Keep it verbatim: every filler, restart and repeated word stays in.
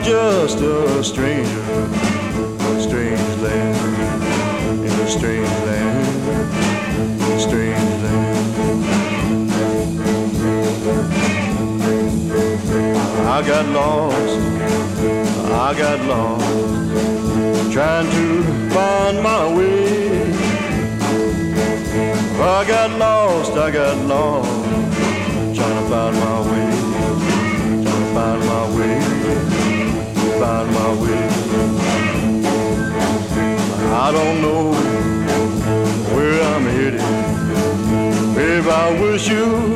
just a stranger, a strange land, in a strange land, a strange land. I got lost, I got lost, trying to find my way. I got lost, I got lost, trying to find my way, trying to find my way, find my way. I don't know where I'm headed, babe, I wish you